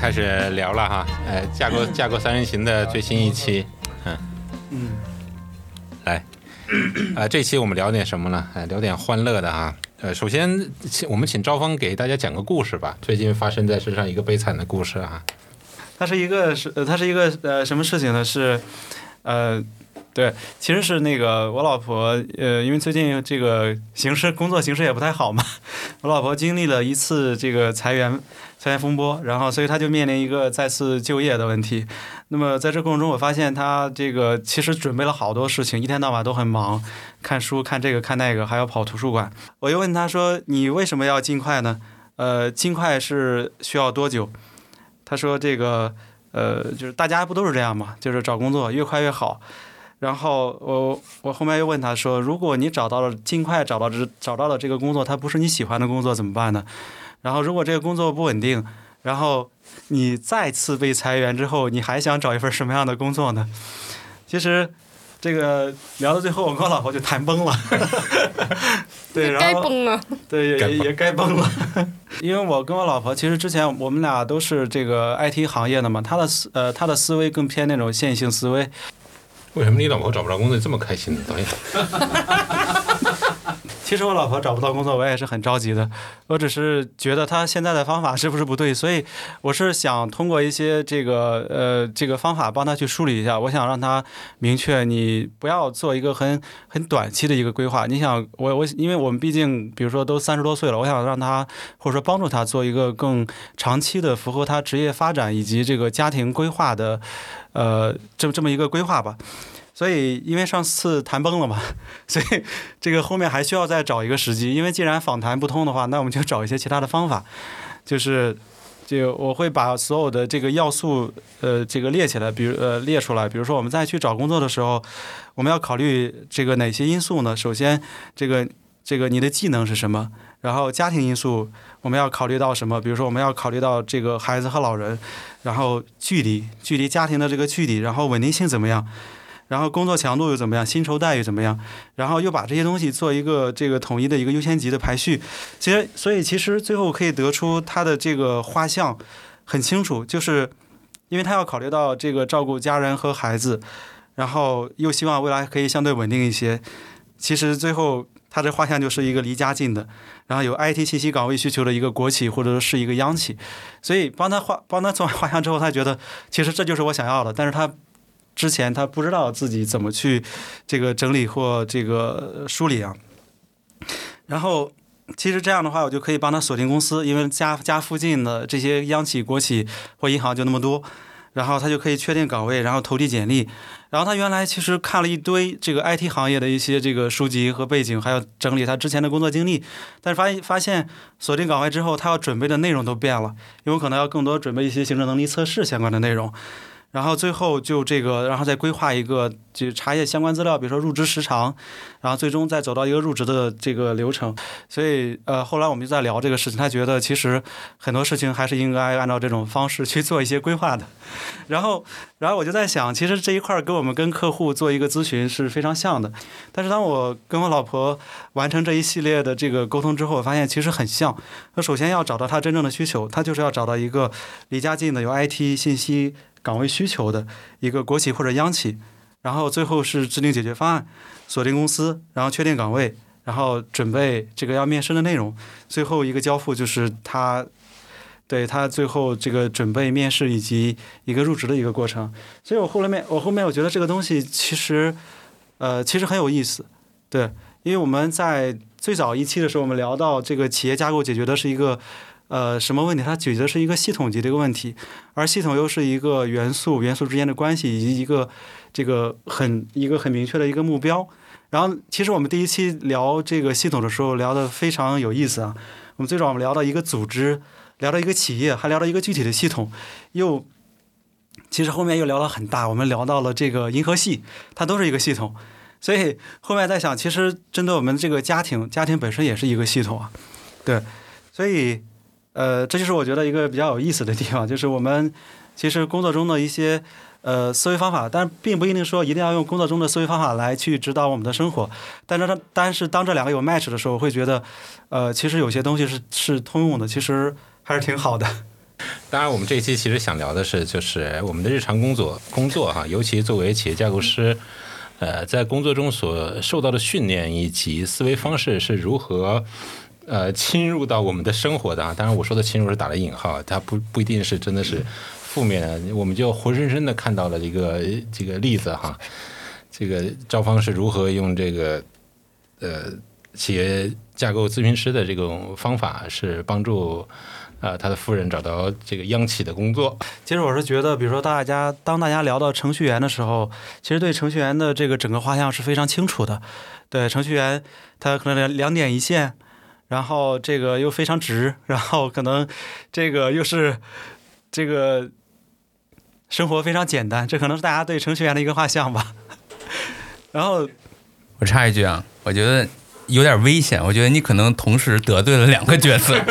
开始聊了哈，架构三人行的最新一期，来，这期我们聊点什么呢？聊点欢乐的哈。首先我们请赵峰给大家讲个故事吧，最近发生在身上一个悲惨的故事啊。 它是一个什么事情呢？是对，其实是那个我老婆因为最近这个工作形势也不太好嘛，我老婆经历了一次这个裁员风波，然后所以她就面临一个再次就业的问题。那么在这过程中，我发现她这个其实准备了好多事情，一天到晚都很忙，看书看这个看那个，还要跑图书馆。我又问她说：“你为什么要尽快呢？尽快是需要多久？”她说：“这个就是大家不都是这样嘛，就是找工作越快越好。”然后我后面又问他说，如果你尽快找到了这个工作，它不是你喜欢的工作怎么办呢？然后如果这个工作不稳定，然后你再次被裁员之后，你还想找一份什么样的工作呢？其实这个聊到最后，我跟我老婆就谈崩了。对，然后该崩了。 对，也该崩了。因为我跟我老婆其实之前我们俩都是这个 IT 行业的嘛，她的思维更偏那种线性思维。 为什么你老婆找不着工作这么开心呢？导演， 其实我老婆找不到工作，我也是很着急的。我只是觉得她现在的方法是不是不对，所以我是想通过一些这个方法帮她去梳理一下。我想让她明确，你不要做一个很短期的一个规划。你想，因为我们毕竟比如说都30多岁了，我想让她或者说帮助她做一个更长期的、符合她职业发展以及这个家庭规划的这么一个规划吧。所以因为上次谈崩了嘛，所以这个后面还需要再找一个时机。因为既然访谈不通的话，那我们就找一些其他的方法，就是我会把所有的这个要素这个列起来，列出来。比如说我们再去找工作的时候，我们要考虑这个哪些因素呢？首先这个你的技能是什么？然后家庭因素我们要考虑到什么？比如说我们要考虑到这个孩子和老人，然后距离家庭的这个距离，然后稳定性怎么样？然后工作强度又怎么样，薪酬待遇怎么样，然后又把这些东西做一个这个统一的一个优先级的排序。所以其实最后可以得出他的这个画像很清楚，就是因为他要考虑到这个照顾家人和孩子，然后又希望未来可以相对稳定一些。其实最后他这画像就是一个离家近的，然后有 IT 信息岗位需求的一个国企或者是一个央企。所以帮他做完画像之后，他觉得其实这就是我想要的，但是他之前他不知道自己怎么去这个整理或这个梳理啊。然后其实这样的话，我就可以帮他锁定公司，因为家附近的这些央企、国企或银行就那么多，然后他就可以确定岗位，然后投递简历。然后他原来其实看了一堆这个 IT 行业的一些这个书籍和背景，还有整理他之前的工作经历，但是发现锁定岗位之后，他要准备的内容都变了，因为可能要更多准备一些行政能力测试相关的内容。然后最后就然后再规划一个就查阅相关资料，比如说入职时长，然后最终再走到一个入职的这个流程。所以后来我们就在聊这个事情，他觉得其实很多事情还是应该按照这种方式去做一些规划的。然后我就在想，其实这一块跟我们跟客户做一个咨询是非常像的。但是当我跟我老婆完成这一系列的这个沟通之后，我发现其实很像。那首先要找到他真正的需求，他就是要找到一个离家近的有 IT 信息岗位需求的一个国企或者央企，然后最后是制定解决方案，锁定公司，然后确定岗位，然后准备这个要面试的内容，最后一个交付就是他最后这个准备面试以及一个入职的一个过程。所以我后面我觉得这个东西其实很有意思。对，因为我们在最早一期的时候，我们聊到这个企业架构解决的是一个什么问题？它解决的是一个系统级的一个问题，而系统又是一个元素之间的关系，以及一个很明确的一个目标。然后其实我们第一期聊这个系统的时候聊得非常有意思啊。我们最早我们聊到一个组织，聊到一个企业，还聊到一个具体的系统，其实后面又聊了很大，我们聊到了这个银河系，它都是一个系统。所以后面在想，其实针对我们这个家庭本身也是一个系统啊。对，所以这就是我觉得一个比较有意思的地方，就是我们其实工作中的一些思维方法，但并不一定说一定要用工作中的思维方法来去指导我们的生活。但是当这两个有 match 的时候，我会觉得其实有些东西是通用的，其实还是挺好的。 当然，我们这一期其实想聊的是，就是我们的日常工作哈，尤其作为企业架构师，在工作中所受到的训练以及思维方式是如何侵入到我们的生活的啊。当然，我说的侵入是打了引号，它不一定是真的是负面的，我们就活生生的看到了这个例子哈。这个赵芳是如何用这个企业架构咨询师的这种方法，是帮助他的夫人找到这个央企的工作。 其实我是觉得，比如说当大家聊到程序员的时候，其实对程序员的这个整个画像是非常清楚的。对，程序员他可能两点一线，然后这个又非常直，然后可能这个又是这个生活非常简单，这可能是大家对程序员的一个画像吧。然后我插一句啊，我觉得有点危险，我觉得你可能同时得罪了2个角色。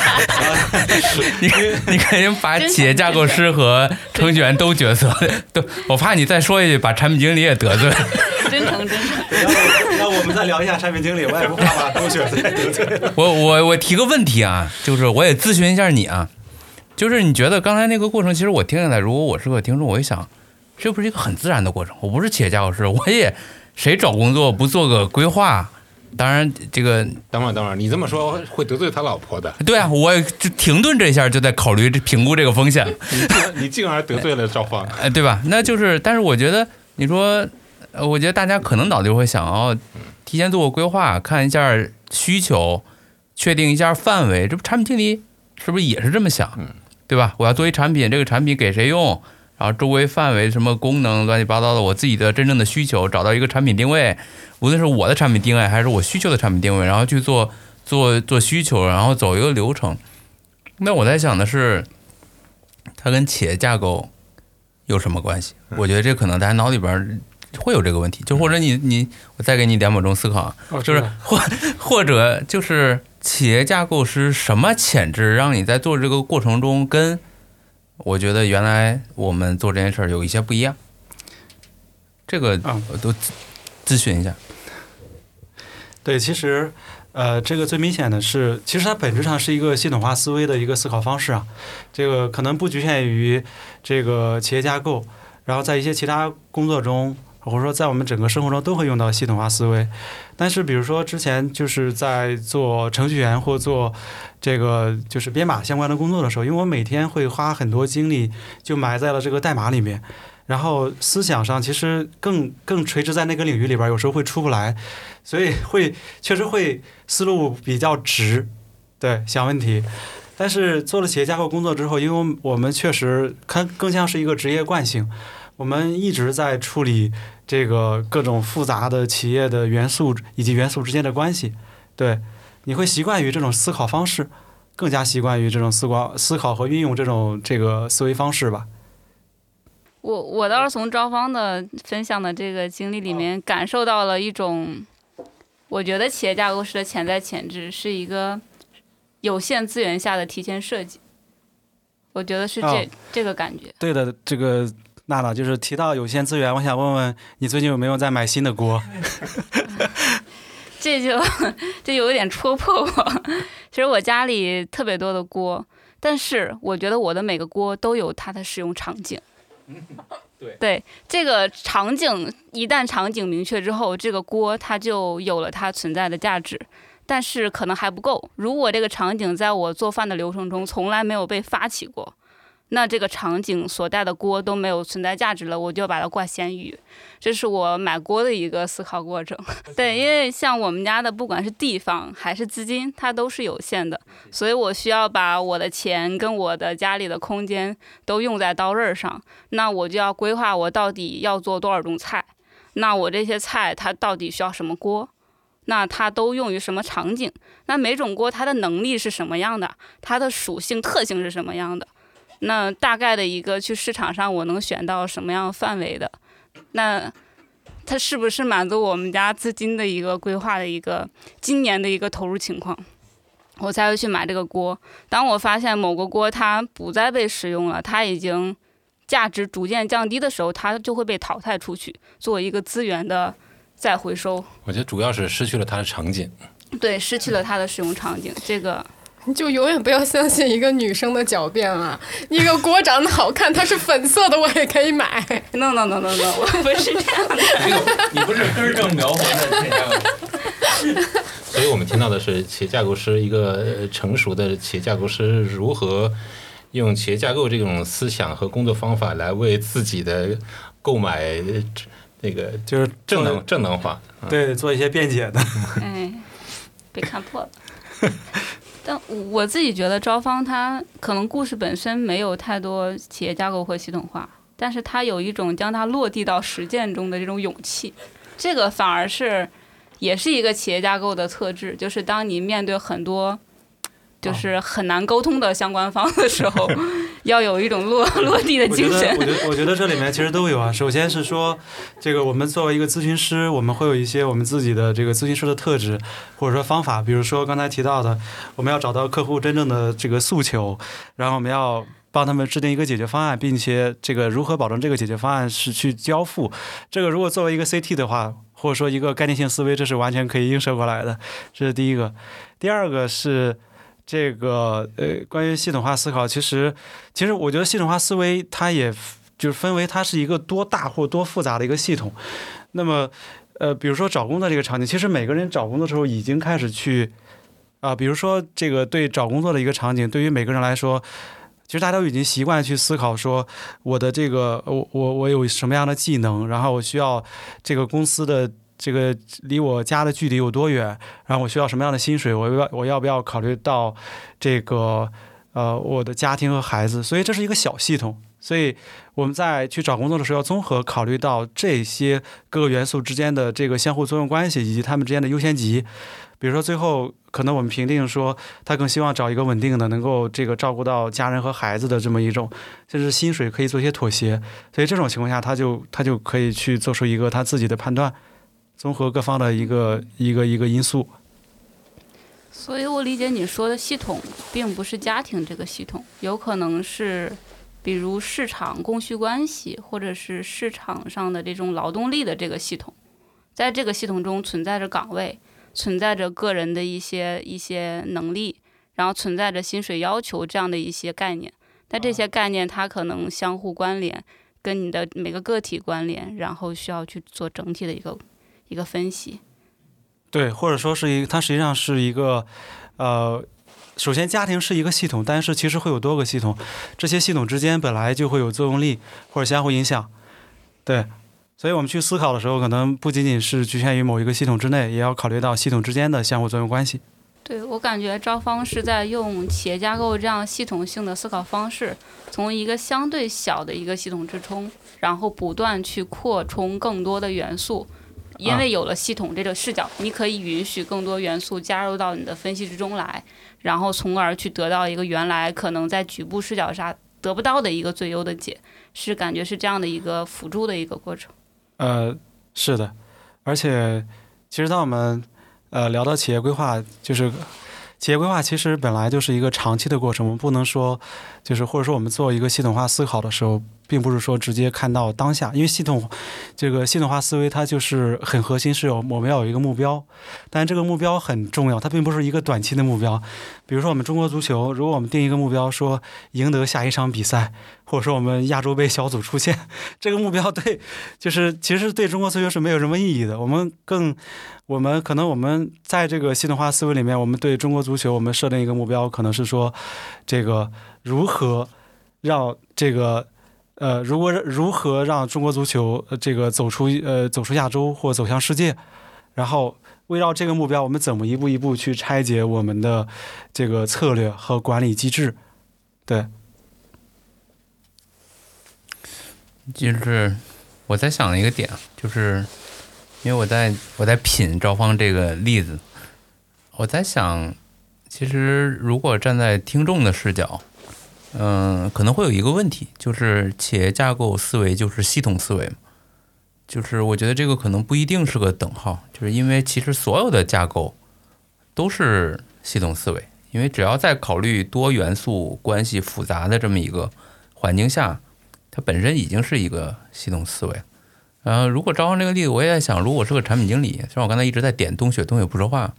你肯定把企业架构师和程序员都角色，都，我怕你再说一句把产品经理也得罪了。 真诚。 那我们再聊一下产品经理，我也不怕把都角色得罪了。 我提个问题啊，就是我也咨询一下你啊，就是你觉得刚才那个过程，其实我听下来，如果我是个听众，我一想，这不是一个很自然的过程？我不是企业架构师，我也谁找工作不做个规划？当然，这个等会儿，你这么说会得罪他老婆的。 对啊，我就停顿这一下，就在考虑评估这个风险。 你竟然得罪了赵芳， 对吧？那就是，但是我觉得，你说，我觉得大家可能脑子会想要提前做个规划，看一下需求，确定一下范围。这不产品经理是不是也是这么想？对吧？我要做一产品，这个产品给谁用？然后周围范围什么功能乱七八糟的，我自己的真正的需求，找到一个产品定位，无论是我的产品定位还是我需求的产品定位，然后去做需求，然后走一个流程。那我在想的是，它跟企业架构有什么关系？我觉得这可能大家脑里边会有这个问题，就或者我再给你2秒钟思考，就是或者就是企业架构师什么潜质让你在做这个过程中跟我觉得原来我们做这件事儿有一些不一样，这个我都咨询一下。 对，其实这个最明显的是，其实它本质上是一个系统化思维的一个思考方式啊。这个可能不局限于这个企业架构，然后在一些其他工作中，或者说在我们整个生活中都会用到系统化思维。但是比如说之前就是在做程序员或做这个就是编码相关的工作的时候，因为我每天会花很多精力就埋在了这个代码里面，然后思想上其实更垂直在那个领域里边，有时候会出不来，所以确实会思路比较直，对，想问题。但是做了企业架构工作之后，因为我们确实更像是一个职业惯性，我们一直在处理这个各种复杂的企业的元素以及元素之间的关系，对，你会习惯于这种思考方式，更加习惯于这种思考和运用这个思维方式吧。 我倒是从赵芳的分享的这个经历里面感受到了一种，我觉得企业架构师的潜在潜质是一个有限资源下的提前设计，我觉得是这个感觉。对的，这个娜娜就是提到有限资源，我想问问你最近有没有在买新的锅？ 这就有点戳破我。其实我家里特别多的锅，但是我觉得我的每个锅都有它的使用场景。对，这个场景一旦场景明确之后，这个锅它就有了它存在的价值。但是可能还不够，如果这个场景在我做饭的流程中从来没有被发起过，那这个场景所带的锅都没有存在价值了，我就把它挂咸鱼。这是我买锅的一个思考过程。对，因为像我们家的不管是地方还是资金，它都是有限的，所以我需要把我的钱跟我的家里的空间都用在刀刃上。那我就要规划我到底要做多少种菜，那我这些菜它到底需要什么锅，那它都用于什么场景，那每种锅它的能力是什么样的，它的属性特性是什么样的，那大概的一个去市场上我能选到什么样范围的，那它是不是满足我们家资金的一个规划的一个今年的一个投入情况，我才会去买这个锅。当我发现某个锅它不再被使用了，它已经价值逐渐降低的时候，它就会被淘汰出去，作为一个资源的再回收。 我觉得主要是失去了它的场景。 对，失去了它的使用场景，这个你就永远不要相信一个女生的狡辩啊！一个锅长得好看，它是粉色的，我也可以买。 No，我不是这样的。 你不是根正苗红的这样。 所以我们听到的是企业架构师，一个成熟的企业架构师如何用企业架构这种思想和工作方法来为自己的购买那个就是正能化， 对，做一些辩解的。 哎，被看破了。但我自己觉得招方它可能故事本身没有太多企业架构或系统化，但是它有一种将它落地到实践中的这种勇气，这个反而是也是一个企业架构的特质，就是当你面对很多就是很难沟通的相关方的时候，要有一种落地的精神。 我觉得这里面其实都有啊。首先是说，这个我们作为一个咨询师，我们会有一些我们自己的这个咨询师的特质，或者说方法。比如说刚才提到的，我们要找到客户真正的这个诉求，然后我们要帮他们制定一个解决方案，并且这个如何保证这个解决方案是去交付。这个如果作为一个 CT 的话，或者说一个概念性思维，这是完全可以映射过来的。这是第一个。第二个是这个关于系统化思考，其实我觉得系统化思维它也就是分为它是一个多大或多复杂的一个系统。那么比如说找工作这个场景，其实每个人找工作的时候已经开始去比如说这个对找工作的一个场景，对于每个人来说，其实大家都已经习惯去思考说，我的这个我有什么样的技能，然后我需要这个公司的这个离我家的距离有多远，然后我需要什么样的薪水，我要不要考虑到这个我的家庭和孩子，所以这是一个小系统。所以我们在去找工作的时候，要综合考虑到这些各个元素之间的这个相互作用关系，以及它们之间的优先级。比如说最后可能我们评定说，他更希望找一个稳定的，能够这个照顾到家人和孩子的这么一种，甚至薪水可以做一些妥协。所以这种情况下，他就可以去做出一个他自己的判断，综合各方的一个因素。 所以我理解你说的系统并不是家庭这个系统，有可能是比如市场供需关系，或者是市场上的这种劳动力的这个系统。在这个系统中存在着岗位，存在着个人的一些能力，然后存在着薪水要求这样的一些概念。但这些概念它可能相互关联，跟你的每个个体关联，然后需要去做整体的一个分析。 对，或者说它实际上是一个首先家庭是一个系统，但是其实会有多个系统，这些系统之间本来就会有作用力或者相互影响。对，所以我们去思考的时候，可能不仅仅是局限于某一个系统之内，也要考虑到系统之间的相互作用关系。 对，我感觉招方是在用企业架构这样系统性的思考方式，从一个相对小的一个系统之中，然后不断去扩充更多的元素。因为有了系统这个视角，你可以允许更多元素加入到你的分析之中来，然后从而去得到一个原来可能在局部视角下得不到的一个最优的解，是感觉是这样的一个辅助的一个过程。 是的，而且其实当我们聊到企业规划，就是企业规划其实本来就是一个长期的过程，我们不能说就是或者说我们做一个系统化思考的时候，并不是说直接看到当下，因为这个系统化思维它就是很核心，是我们要有一个目标，但这个目标很重要，它并不是一个短期的目标。比如说我们中国足球，如果我们定一个目标说赢得下一场比赛，或者说我们亚洲杯小组出线，这个目标就是其实对中国足球是没有什么意义的。我们可能我们在这个系统化思维里面，我们对中国足球我们设定一个目标，可能是说这个如何让这个如何让中国足球这个走出亚洲或走向世界，然后围绕这个目标，我们怎么一步一步去拆解我们的这个策略和管理机制。对， 就是我在想一个点，就是因为我在品招方这个例子，我在想，其实如果站在听众的视角，可能会有一个问题，就是企业架构思维就是系统思维嘛，就是我觉得这个可能不一定是个等号，就是因为其实所有的架构都是系统思维，因为只要在考虑多元素关系复杂的这么一个环境下，它本身已经是一个系统思维。如果招方这个例子，我也在想，如果是个产品经理，像我刚才一直在点冬雪不说话，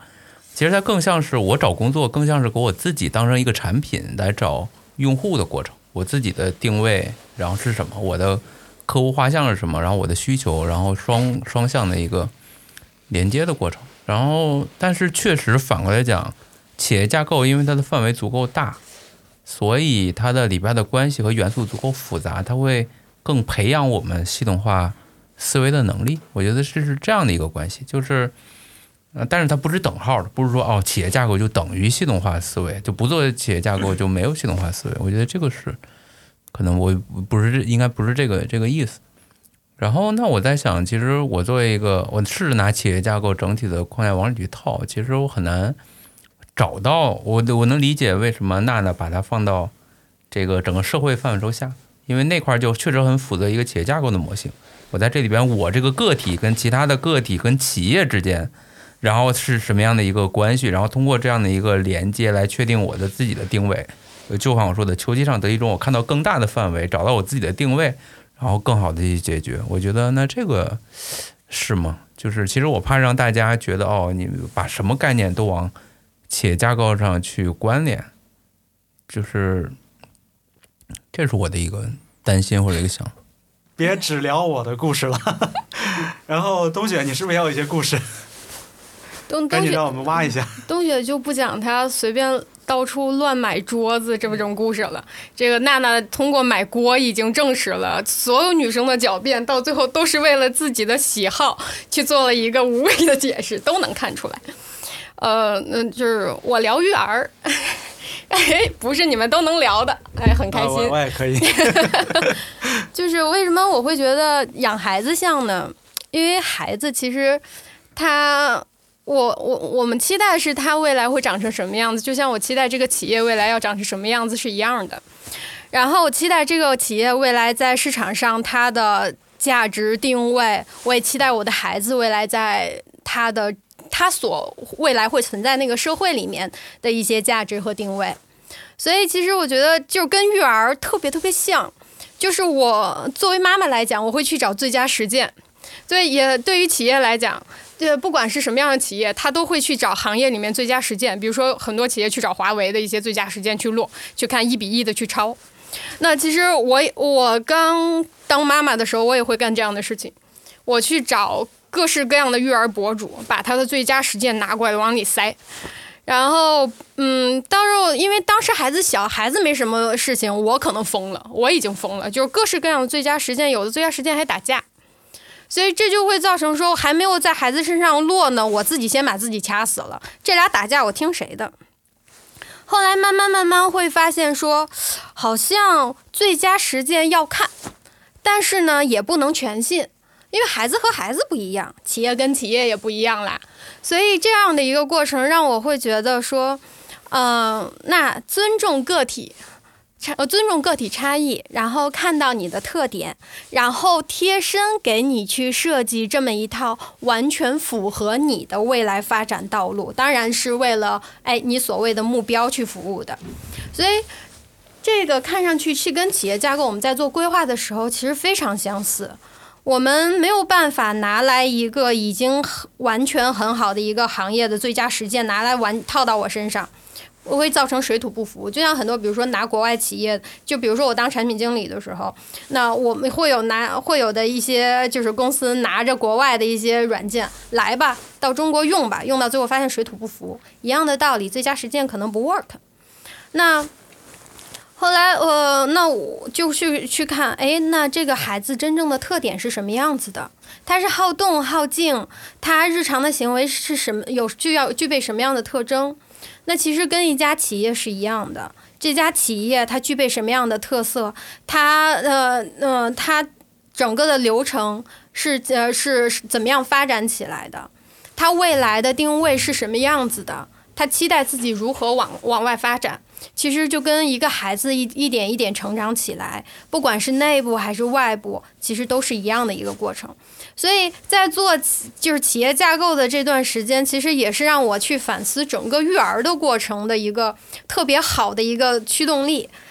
其实它更像是我找工作，更像是给我自己当成一个产品来找用户的过程。我自己的定位，然后是什么，我的客户画像是什么，然后我的需求，然后双向的一个连接的过程。然后，但是确实反过来讲，企业架构因为它的范围足够大，所以它的里边的关系和元素足够复杂，它会更培养我们系统化思维的能力。我觉得这是这样的一个关系，就是但是它不是等号的，不是说企业架构就等于系统化思维，就不做企业架构就没有系统化思维。我觉得这个是可能我应该不是这个意思。然后那我在想，其实我作为一个，我试着拿企业架构整体的框架往里去套，其实我很难找到我能理解为什么娜娜把它放到这个整个社会范畴下，因为那块就确实很符合一个企业架构的模型。我在这里边，我这个个体跟其他的个体跟企业之间，然后是什么样的一个关系，然后通过这样的一个连接来确定我的自己的定位。就像我说的，球机上得一种我看到更大的范围，找到我自己的定位，然后更好的去解决。我觉得那这个是吗？就是其实我怕让大家觉得你把什么概念都往企业架构上去关联，就是这是我的一个担心或者一个想法。 别只聊我的故事了。然后冬雪，你是不是也有一些故事？赶紧让我们挖一下。 冬雪就不讲他随便到处乱买桌子这种故事了。这个娜娜通过买锅已经证实了，所有女生的狡辩到最后都是为了自己的喜好去做了一个无谓的解释，都能看出来。就是我聊育儿，不是你们都能聊的，很开心。 我也可以。 就是为什么我会觉得养孩子像呢？因为孩子其实我们期待是他未来会长成什么样子，就像我期待这个企业未来要长成什么样子是一样的。然后我期待这个企业未来在市场上它的价值定位，我也期待我的孩子未来在他所未来会存在那个社会里面的一些价值和定位。所以其实我觉得就跟育儿特别像，就是我作为妈妈来讲，我会去找最佳实践。也对于企业来讲，不管是什么样的企业，他都会去找行业里面最佳实践。比如说很多企业去找华为的一些最佳实践去看1:1的去抄。那其实我刚当妈妈的时候，我也会干这样的事情，我去找各式各样的育儿博主，把他的最佳实践拿过来往里塞。然后到时候因为当时孩子小，孩子没什么事情，我可能疯了，我已经疯了，就是各式各样的最佳实践，有的最佳实践还打架。所以这就会造成说，还没有在孩子身上落呢，我自己先把自己掐死了。这俩打架，我听谁的？后来慢慢会发现说，好像最佳实践要看，但是呢也不能全信，因为孩子和孩子不一样，企业跟企业也不一样啦。所以这样的一个过程让我会觉得说，那尊重个体差异，然后看到你的特点，然后贴身给你去设计这么一套完全符合你的未来发展道路，当然是为了你所谓的目标去服务的。所以这个看上去是跟企业架构我们在做规划的时候其实非常相似。我们没有办法拿来一个已经完全很好的一个行业的最佳实践拿来套到我身上，我会造成水土不服。就像很多比如说拿国外企业，就比如说我当产品经理的时候，那我们会有的一些就是公司拿着国外的一些软件来吧，到中国用吧，用到最后发现水土不服，一样的道理，最佳实践可能不 work。 那后来那我就去看，那这个孩子真正的特点是什么样子的？他是好动好静，他日常的行为是什么，具备什么样的特征？那其实跟一家企业是一样的，这家企业它具备什么样的特色？它整个的流程是怎么样发展起来的？它未来的定位是什么样子的？他期待自己如何往外发展，其实就跟一个孩子一点一点成长起来，不管是内部还是外部，其实都是一样的一个过程。所以在做就是企业架构的这段时间，其实也是让我去反思整个育儿的过程的一个特别好的一个驱动力。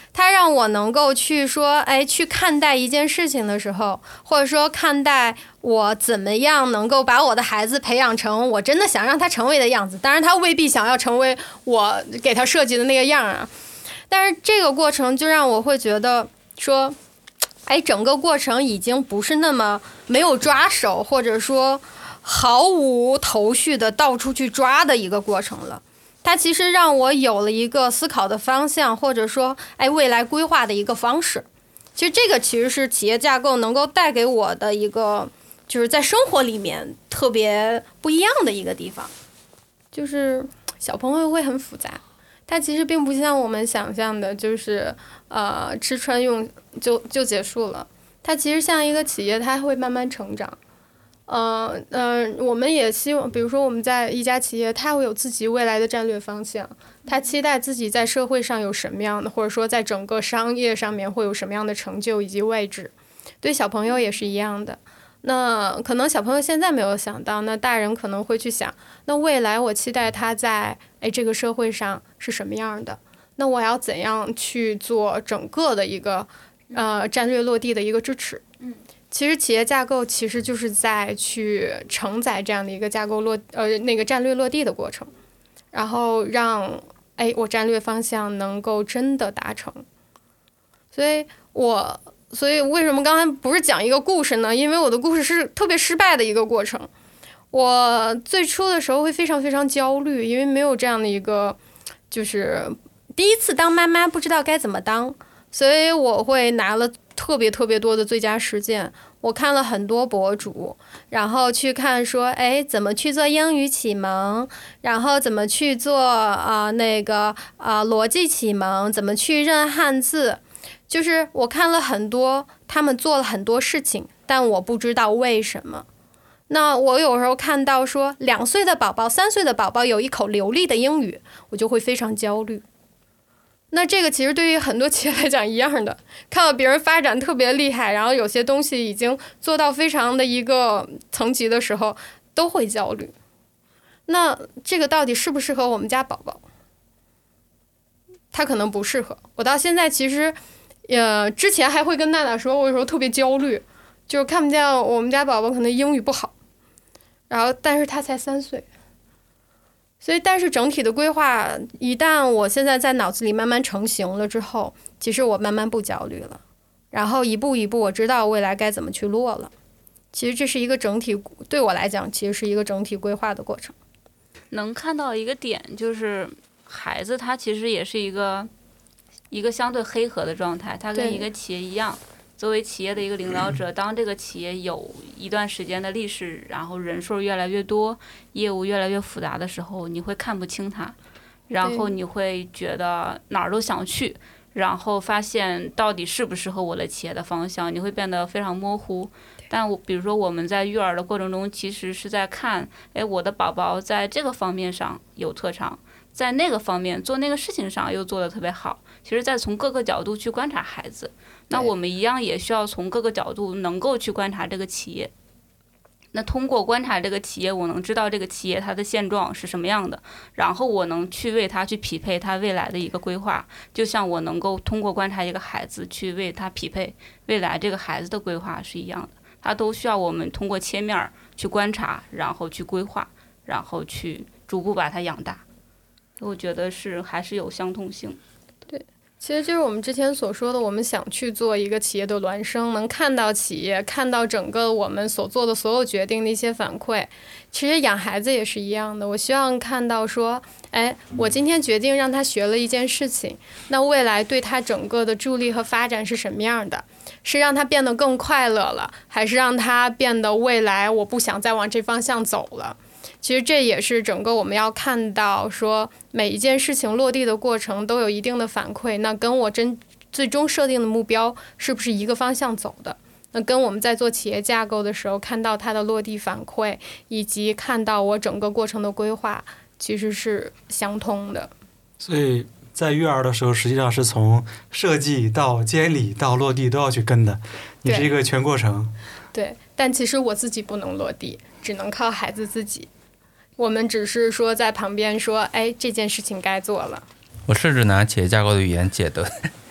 它让我能够去说，哎，去看待一件事情的时候，或者说看待我怎么样能够把我的孩子培养成我真的想让他成为的样子。当然，他未必想要成为我给他设计的那个样啊。但是这个过程就让我会觉得说，哎，整个过程已经不是那么没有抓手，或者说毫无头绪的到处去抓的一个过程了。它其实让我有了一个思考的方向，或者说，哎，未来规划的一个方式。其实这个其实是企业架构能够带给我的一个，就是在生活里面特别不一样的一个地方。就是小朋友会很复杂，它其实并不像我们想象的，就是吃穿用就结束了。它其实像一个企业，它会慢慢成长。我们也希望，比如说我们在一家企业，它会有自己未来的战略方向，它期待自己在社会上有什么样的，或者说在整个商业上面会有什么样的成就以及位置。对小朋友也是一样的。那可能小朋友现在没有想到，那大人可能会去想，那未来我期待他在这个社会上是什么样的？那我要怎样去做整个的一个战略落地的一个支持？其实企业架构其实就是在去承载这样的一个架构那个战略落地的过程，然后让我战略方向能够真的达成。所以为什么刚才不是讲一个故事呢？因为我的故事是特别失败的一个过程。我最初的时候会非常非常焦虑，因为没有这样的一个，就是第一次当妈妈不知道该怎么当，所以我会拿了特别特别多的最佳实践。我看了很多博主，然后去看说，怎么去做英语启蒙，然后怎么去做逻辑启蒙，怎么去认汉字。就是我看了很多，他们做了很多事情，但我不知道为什么。那我有时候看到说2岁的宝宝、3岁的宝宝有一口流利的英语，我就会非常焦虑。那这个其实对于很多企业来讲一样的，看到别人发展特别厉害，然后有些东西已经做到非常的一个层级的时候，都会焦虑。那这个到底适不适合我们家宝宝？他可能不适合。我到现在其实之前还会跟娜娜说，我有时候特别焦虑，就是看不见我们家宝宝可能英语不好，然后但是他才3岁。所以但是整体的规划一旦我现在在脑子里慢慢成型了之后，其实我慢慢不焦虑了，然后一步一步我知道未来该怎么去落了。其实这是一个整体，对我来讲其实是一个整体规划的过程。 能看到一个点，就是孩子他其实也是一个相对黑盒的状态，他跟一个企业一样，作为企业的一个领导者，当这个企业有一段时间的历史，然后人数越来越多，业务越来越复杂的时候，你会看不清它，然后你会觉得哪儿都想去，然后发现到底适不适合我的企业的方向，你会变得非常模糊。但比如说我们在育儿的过程中，其实是在看，我的宝宝在这个方面上有特长，在那个方面做那个事情上又做得特别好。其实在从各个角度去观察孩子，那我们一样也需要从各个角度能够去观察这个企业。那通过观察这个企业，我能知道这个企业它的现状是什么样的，然后我能去为它去匹配它未来的一个规划，就像我能够通过观察一个孩子去为他匹配未来这个孩子的规划是一样的。它都需要我们通过切面去观察，然后去规划，然后去逐步把它养大。我觉得还是有相通性。 对，其实就是我们之前所说的，我们想去做一个企业的孪生，能看到企业，看到整个我们所做的所有决定的一些反馈。其实养孩子也是一样的，我希望看到说，我今天决定让他学了一件事情，那未来对他整个的助力和发展是什么样的？是让他变得更快乐了，还是让他变得未来我不想再往这方向走了？其实这也是整个我们要看到说每一件事情落地的过程都有一定的反馈，那跟我最终设定的目标是不是一个方向走的？那跟我们在做企业架构的时候看到它的落地反馈，以及看到我整个过程的规划，其实是相通的。 所以在育儿的时候，实际上是从设计到监理到落地都要去跟的，你是一个全过程。 对，但其实我自己不能落地，只能靠孩子自己。我们只是说在旁边说，这件事情该做了。 我试着拿企业架构的语言解的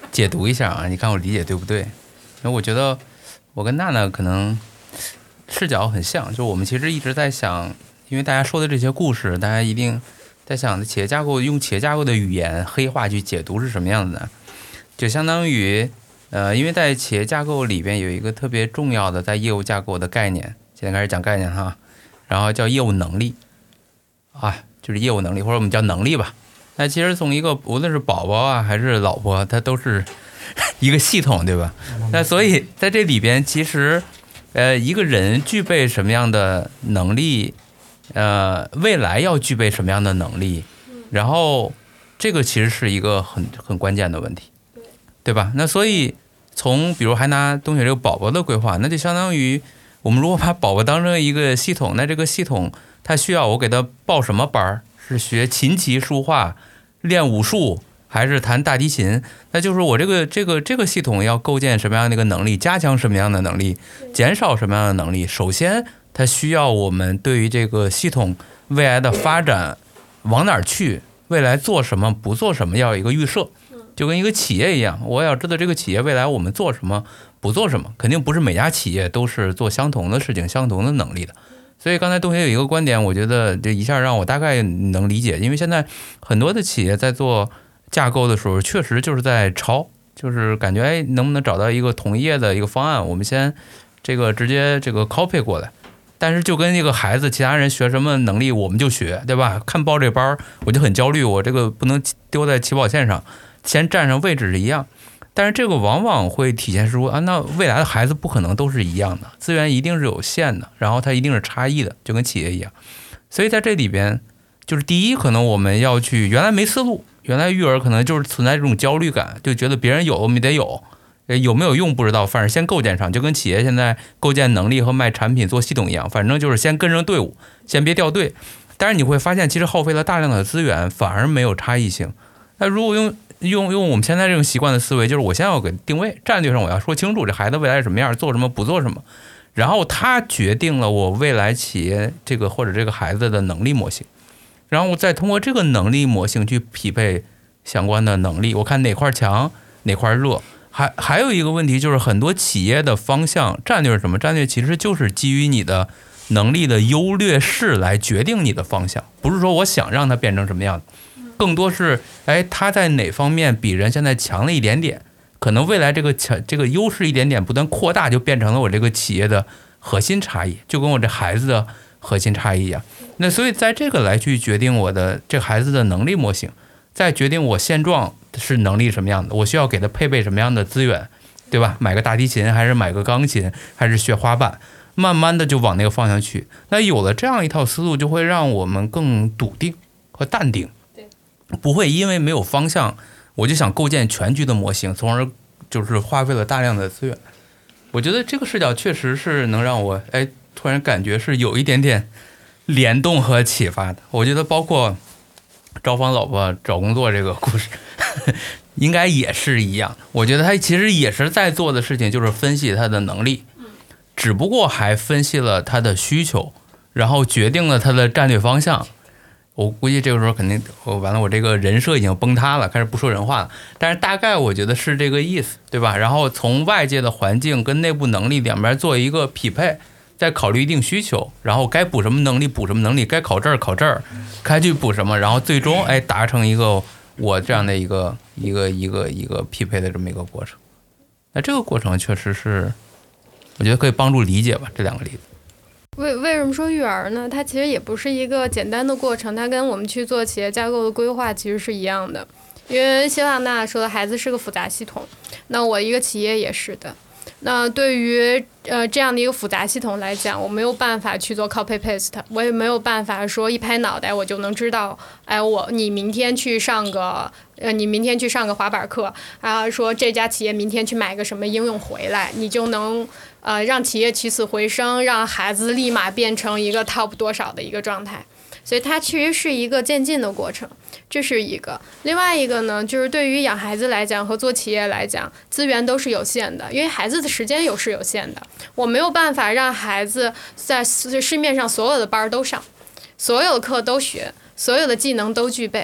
解读一下啊，你看我理解对不对？因为我觉得我跟娜娜可能视角很像，就我们其实一直在想，因为大家说的这些故事，大家一定在想企业架构用企业架构的语言黑话去解读是什么样子的，就相当于因为在企业架构里边有一个特别重要的在业务架构的概念，现在开始讲概念哈，然后叫业务能力啊，就是业务能力，或者我们叫能力吧。那其实从一个无论是宝宝啊还是老婆，它都是一个系统，对吧？那所以在这里边，其实一个人具备什么样的能力，未来要具备什么样的能力，然后这个其实是一个很关键的问题，对吧？那所以从比如还拿东雪这个宝宝的规划，那就相当于我们如果把宝宝当成一个系统，那这个系统它需要我给他报什么班？是学琴棋书画、练武术，还是弹大提琴？那就是我这个系统要构建什么样的一个能力，加强什么样的能力，减少什么样的能力。首先，它需要我们对于这个系统未来的发展往哪儿去，未来做什么不做什么要有一个预设，就跟一个企业一样，我要知道这个企业未来我们做什么不做什么，肯定不是每家企业都是做相同的事情、相同的能力的。所以刚才东学有一个观点，我觉得这一下让我大概能理解，因为现在很多的企业在做架构的时候，确实就是在抄，就是感觉能不能找到一个统一的一个方案，我们先这个直接这个 copy 过来。但是就跟那个孩子，其他人学什么能力我们就学，对吧？看报这班我就很焦虑，我这个不能丢在起跑线上，先站上位置是一样。但是这个往往会体现出啊，那未来的孩子不可能都是一样的，资源一定是有限的，然后它一定是差异的，就跟企业一样。所以在这里边，就是第一，可能我们要去原来没思路，原来育儿可能就是存在这种焦虑感，就觉得别人有我们也得有，有没有用不知道，反正先构建上，就跟企业现在构建能力和卖产品做系统一样，反正就是先跟上队伍，先别掉队。但是你会发现，其实耗费了大量的资源，反而没有差异性。那如果用我们现在这种习惯的思维，就是我先要给定位，战略上我要说清楚这孩子未来是什么样，做什么不做什么，然后他决定了我未来企业这个或者这个孩子的能力模型，然后我再通过这个能力模型去匹配相关的能力，我看哪块强哪块弱。还有一个问题就是很多企业的方向战略是什么？战略其实就是基于你的能力的优劣势来决定你的方向，不是说我想让它变成什么样子，更多是它在哪方面比人现在强了一点点，可能未来这个优势一点点不断扩大，就变成了我这个企业的核心差异，就跟我这孩子的核心差异一样。那所以在这个来去决定我的这孩子的能力模型，再决定我现状是能力什么样的，我需要给他配备什么样的资源，对吧？买个大提琴还是买个钢琴还是学滑板，慢慢的就往那个方向去。那有了这样一套思路，就会让我们更笃定和淡定，不会因为没有方向我就想构建全局的模型，从而就是花费了大量的资源。我觉得这个视角确实是能让我突然感觉是有一点点联动和启发的。我觉得包括招房老婆找工作这个故事应该也是一样，我觉得他其实也是在做的事情就是分析他的能力，只不过还分析了他的需求，然后决定了他的战略方向。我估计这个时候肯定完了，我这个人设已经崩塌了，开始不说人话了，但是大概我觉得是这个意思，对吧？然后从外界的环境跟内部能力两边做一个匹配，再考虑一定需求，然后该补什么能力补什么能力，该考这儿考这儿，该去补什么，然后最终达成一个我这样的一个匹配的这么一个过程。那这个过程确实是我觉得可以帮助理解吧，这两个例子。 为什么说育儿呢？它其实也不是一个简单的过程，它跟我们去做企业架构的规划其实是一样的。因为希望大家说的孩子是个复杂系统，那我一个企业也是的。那对于这样的一个复杂系统来讲，我没有办法去做 copy paste， 我也没有办法说一拍脑袋我就能知道，你明天去上个滑板课啊，说这家企业明天去买个什么应用回来，你就能让企业起死回生，让孩子立马变成一个 top 多少的一个状态。所以它其实是一个渐进的过程，这是一个。另外一个呢，就是对于养孩子来讲和做企业来讲，资源都是有限的，因为孩子的时间是有限的，我没有办法让孩子在市面上所有的班都上，所有的课都学，所有的技能都具备。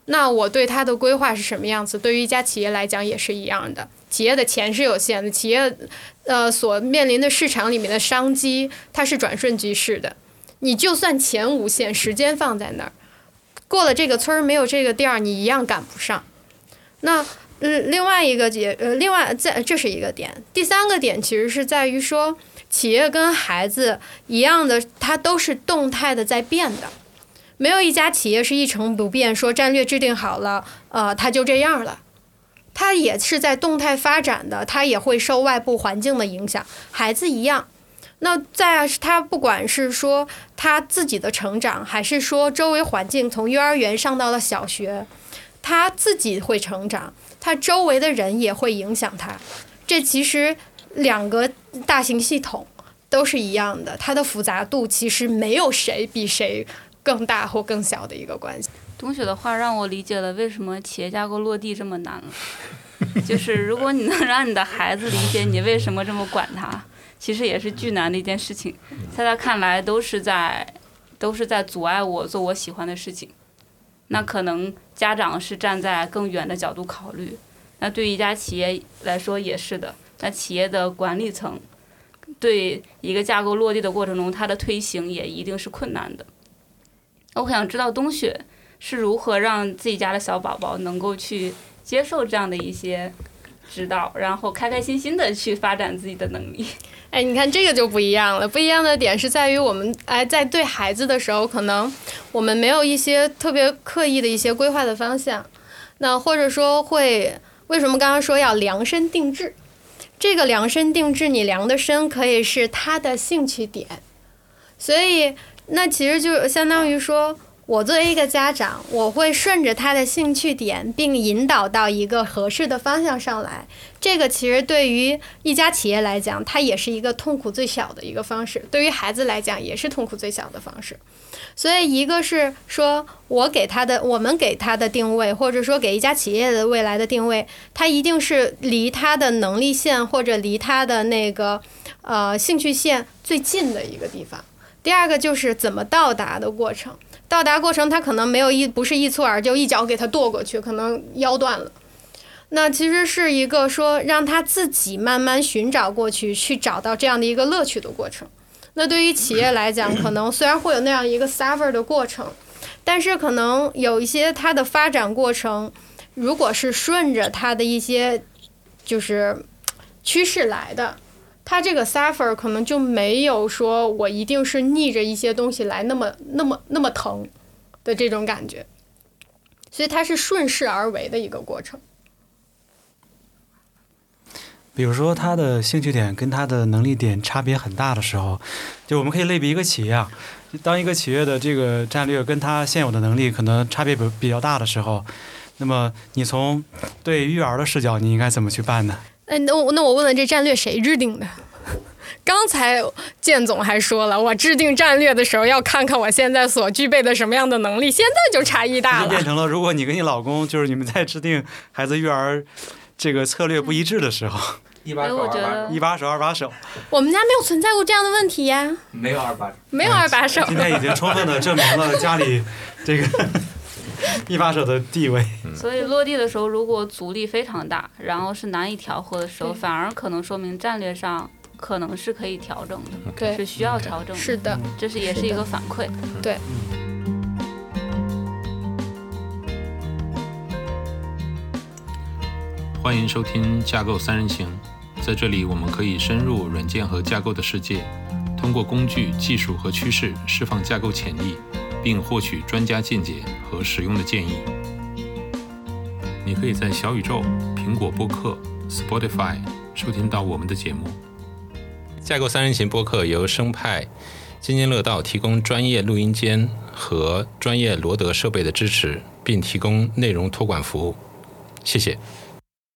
那我对它的规划是什么样子？对于一家企业来讲也是一样的。企业的钱是有限的，企业所面临的市场里面的商机，它是转瞬即逝的。你就算钱无限，时间放在那儿，过了这个村儿没有这个店儿，你一样赶不上。那另外一个这是一个点。第三个点其实是在于说，企业跟孩子一样的，它都是动态的在变的。没有一家企业是一成不变，说战略制定好了，它就这样了。它也是在动态发展的，它也会受外部环境的影响。孩子一样。那他不管是说他自己的成长，还是说周围环境，从幼儿园上到了小学，他自己会成长，他周围的人也会影响他。这其实两个大型系统都是一样的，它的复杂度其实没有谁比谁更大或更小的一个关系。 冬雪的话让我理解了为什么企业架构落地这么难了。就是如果你能让你的孩子理解你为什么这么管他，其实也是巨难的一件事情，在他看来都是在阻碍我做我喜欢的事情。那可能家长是站在更远的角度考虑，那对于一家企业来说也是的。那企业的管理层对一个架构落地的过程中，它的推行也一定是困难的。我想知道冬雪是如何让自己家的小宝宝能够去接受这样的一些指导，然后开开心心的去发展自己的能力。 你看这个就不一样了。不一样的点是在于我们在对孩子的时候，可能我们没有一些特别刻意的一些规划的方向。那或者说为什么刚刚说要量身定制？这个量身定制，你量的身可以是他的兴趣点。所以那其实就相当于说，我作为一个家长，我会顺着他的兴趣点，并引导到一个合适的方向上来。这个其实对于一家企业来讲，它也是一个痛苦最小的一个方式；对于孩子来讲，也是痛苦最小的方式。所以一个是说我们给他的定位，或者说给一家企业的未来的定位，它一定是离他的能力线或者离他的那个兴趣线最近的一个地方。第二个就是怎么到达的过程。到达过程它可能不是一蹴而就，一脚给它跺过去，可能腰断了。那其实是一个说让他自己慢慢寻找过去，去找到这样的一个乐趣的过程。那对于企业来讲，可能虽然会有那样一个 suffer 的过程，但是可能有一些它的发展过程，如果是顺着它的一些就是趋势来的，它这个 suffer 可能就没有说我一定是逆着一些东西来那么疼的这种感觉，所以它是顺势而为的一个过程。 比如说他的兴趣点跟他的能力点差别很大的时候，就我们可以类比一个企业啊，当一个企业的这个战略跟他现有的能力可能差别比较大的时候，那么你从对育儿的视角，你应该怎么去办呢？ 那我问问这战略谁制定的？刚才建总还说了，我制定战略的时候要看看我现在所具备的什么样的能力，现在就差异大了。 就变成了，如果你跟你老公就是你们在制定孩子育儿这个策略不一致的时候， 一把手二把手。 我们家没有存在过这样的问题呀， 没有二把手， 没有二把手。 今天已经充分的证明了家里这个一把手的地位。 所以落地的时候，如果阻力非常大，然后是难以调和的时候，反而可能说明战略上可能是可以调整的， 对， 是需要调整的。 是的， 这也是一个反馈。 对。 欢迎收听架构三人行，在这里我们可以深入软件和架构的世界，通过工具、技术和趋势释放架构潜力，并获取专家见解和实用的建议。你可以在小宇宙、苹果播客、Spotify 收听到我们的节目。架构三人行播客由生派、津津乐道提供专业录音间和专业罗德设备的支持，并提供内容托管服务。谢谢。